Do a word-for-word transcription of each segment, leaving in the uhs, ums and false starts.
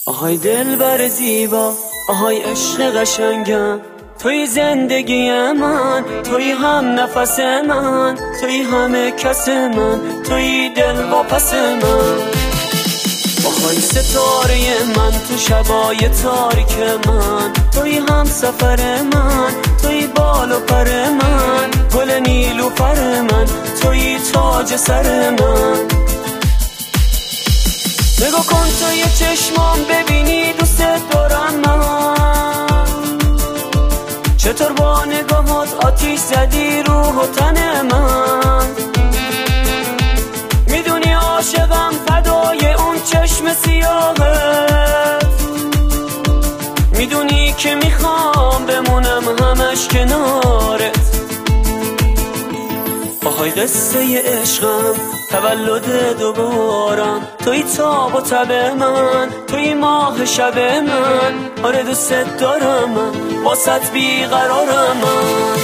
آهای دلبر زیبا، آهای عشق قشنگم، توی زندگی من، توی هم نفس من، توی همه کس من، توی دل با پس من. آهای ستاره من تو شبای تاریک من، توی هم سفر من، توی بال و پر من، گل نیلوفر من، توی تاج سر من. نگاه کن توی چشمام ببینی دوست دارم من، چطور با نگاهات آتیش زدی روح و تن من. میدونی عاشقم فدای اون چشم سیاهت، میدونی که میخوام بمونم همش کنارت. آهای قصه عشقم، تولد دوبارم، توی تاب و تب من، توی ماه شب من. آره دوست دارم من، واسط بیقرارم من.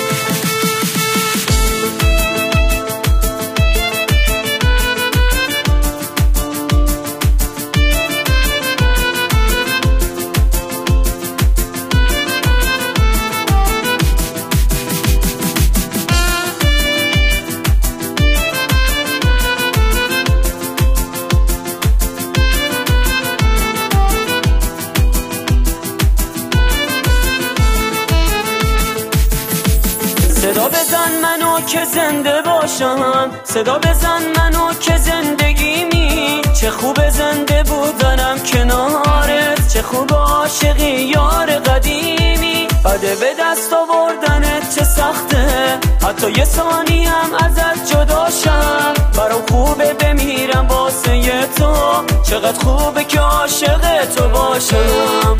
صدا بزن منو که زنده باشم، صدا بزن منو که زندگیمی. چه خوب زنده بودنم کنارت، چه خوب عاشقی یار قدیمی. بده به دست آوردنت چه سخته، حتی یه ثانی هم ازت جداشم. برام خوبه بمیرم واسه تو، چقدر خوبه که عاشق تو باشم.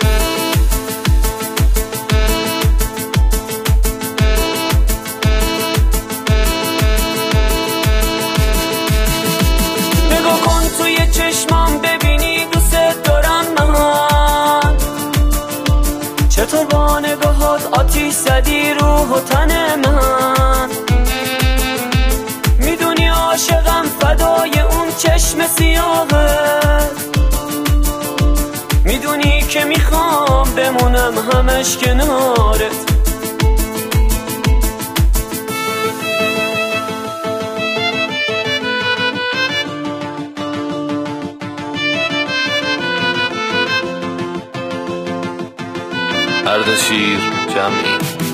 توی چشمام ببینی دوست دارم من، چطور با نگاهات آتیش زدی روح و تن من. میدونی عاشقم فدای اون چشم سیاهت، میدونی که میخوام بمونم همش کنارت. اردشیر جمعی